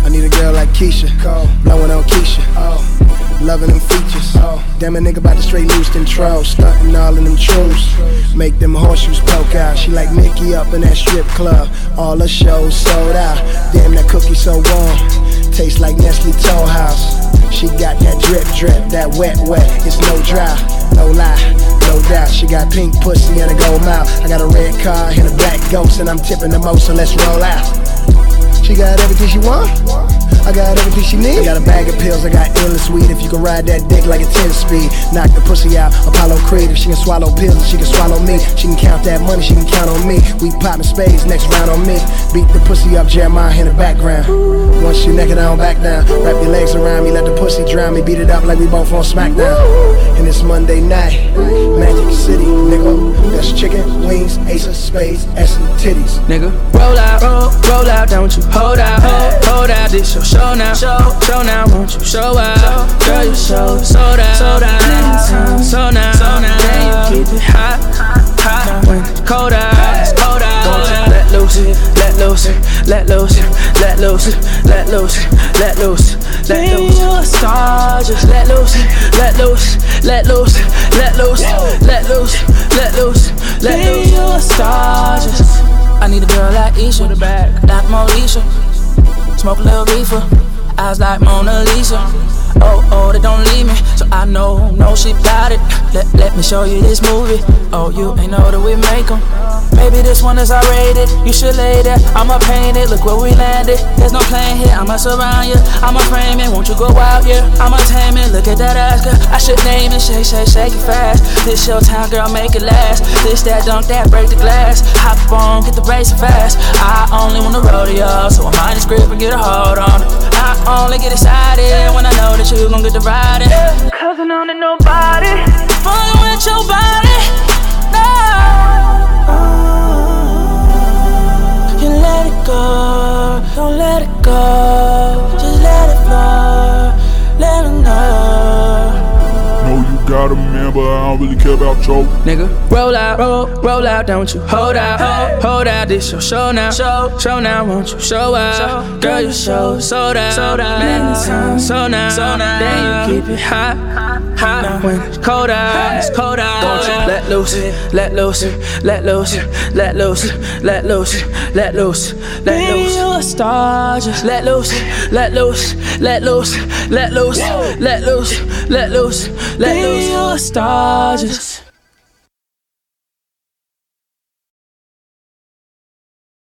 I need a girl like Keisha, blowing on Keisha, loving them features. Damn, a nigga about to straight loose control, stunting all in them truths. Make them horseshoes poke out. She like Mickey up in that strip club. All her shows sold out. Damn, that cookie so warm, tastes like Nestle Toll House. She got that drip drip, that wet wet. It's no dry, no lie, no doubt. She got pink pussy and a gold mouth. I got a red car and a black ghost, and I'm tipping the most, so let's roll out. She got everything she want, I got everything she need. I got a bag of pills, I got illness weed. If you can ride that dick like a 10-speed, knock the pussy out, Apollo Creed. If she can swallow pills, she can swallow me. She can count that money, she can count on me. We poppin' spades, next round on me. Beat the pussy up, Jeremiah in the background. Once you naked, I don't back down. Wrap your legs around me, let the pussy drown me. Beat it up like we both on SmackDown. And it's Monday night, Magic City, nigga. That's chicken, wings, ace of spades, S and titties, nigga. Roll out, roll out, don't you hold out, hold out. This your show now, show now, won't you show out? Girl, you so sold out, so now, then you keep it hot when it's cold out, it's cold out. Won't you let loose, let loose, let loose, let loose, let loose, let loose, let loose. You a star, just let loose, let loose, let loose, let loose, let loose, let loose, let loose. You a star, just. I need a girl like Isha, with a bag, not Moesha. Smoke a little reefer, eyes like Mona Lisa. Oh, they don't leave me, so I know she got it. Let me show you this movie. Oh, you ain't know that we make them. Maybe this one is R-rated, you should lay there. I'ma paint it, look where we landed. There's no plane here, I'ma surround you, I'ma frame it, won't you go out, yeah? I'ma tame it, look at that ass, girl. I should name it, shake it fast. This your time, girl, make it last. This, that, dunk, that, break the glass. Hop on, get the racing fast. I only want the rodeo, so I mind this grip and get a hold on it. I only get excited when I know that you gon' get the riding. Cause I know that nobody fucking with your body. No. You let it go, don't let it go. Just let it flow, let it know. Know you got a man, but I don't really care about your nigga. Roll out, roll out, don't you hold out, hold out. This your show now, show now, won't you show out? Girl, you so sold out, so now, then you keep it hot when it's cold out, it's cold out. Won't you let loose, let loose, let loose, let loose, let loose, let loose, let loose. You a star, just let loose, let loose, let loose, let loose, let loose, let loose, let loose. You a star, just.